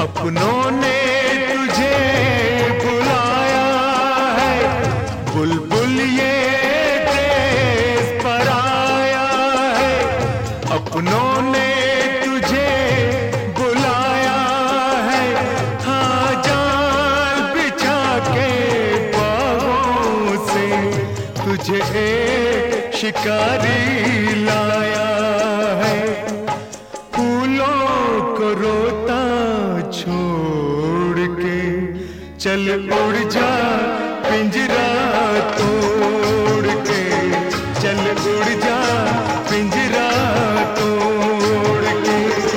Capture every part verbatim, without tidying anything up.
अपनों ने तुझे बुलाया है, बुलबुल ये देश पर आया है। अपनों ने तुझे बुलाया है, हाँ जाल बिछा के बाहों से तुझे एक शिकारी लाया है। फूलों को रोता छोड़ के चल उड़ जा पिंजरा तोड़ के, चल उड़ जा पिंजरा तोड़ के।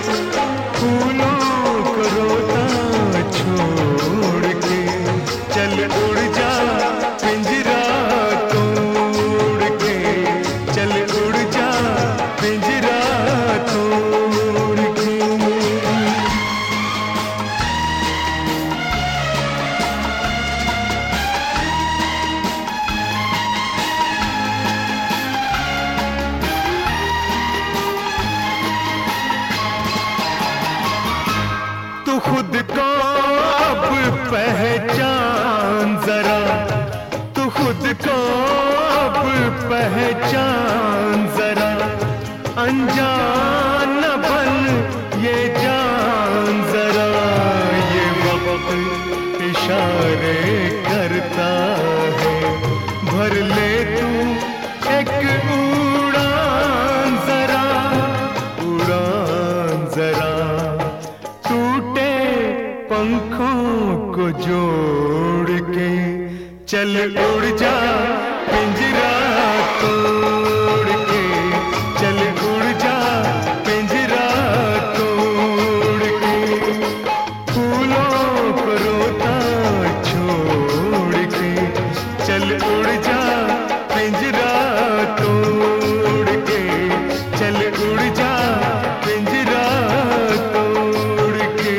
फूलों को रोता छोड़ के चल उड़ जा पिंजरा तोड़ के, चल उड़ जा पिंजरा तोड़ के। तू खुद को अब पहचान जरा, तू खुद को अब पहचान जरा। अनजान न बन ये जान जरा, ये वक्त इशारे करता है। भर ले तू एक उड़ान जरा, उड़ान जरा। टूटे पंखों को जोड़ के चल उड़ जा पिंजरा तोड़ के, चल उड़ जा पिंजरा तोड़ के। फूलों को रोता छोड़ के चल उड़ जा पिंजरा तोड़ के, चल उड़ जा पिंजरा तोड़ के।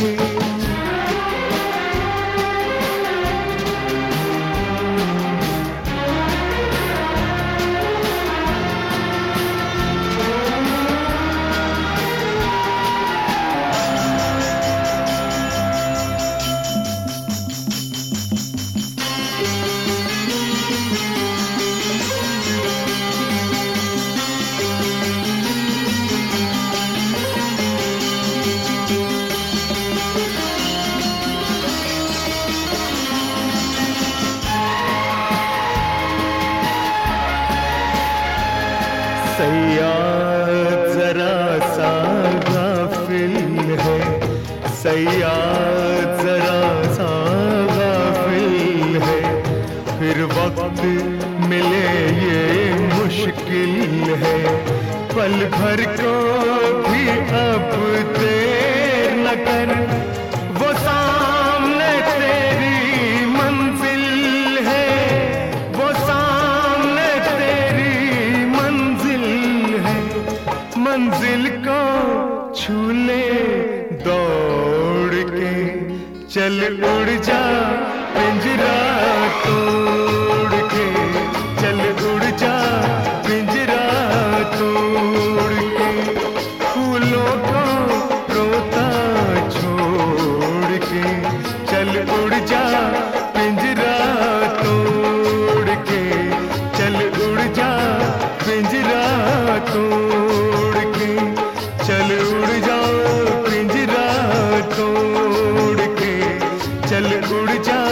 सैयाद जरा सा गाफिल है, सैयाद जरा सा गाफिल है। फिर वक्त मिले ये मुश्किल है, पल भर को भी अब देर न कर। वो सामने तेरी मंजिल है, वो सामने तेरी मंजिल है। मंजिल को छू ले दौड़ के चल उड़ जा पिंजरा तोड़ के, चल उड़ जा पिंजरा तोड़ के। फूलों को रोता छोड़ के चल उड़ जा पिंजरा तोड़ के, चल उड़ जा पिंजरा तोड़ के, चल उड़ जा पिंजरा तोड़ के, चल उड़ जा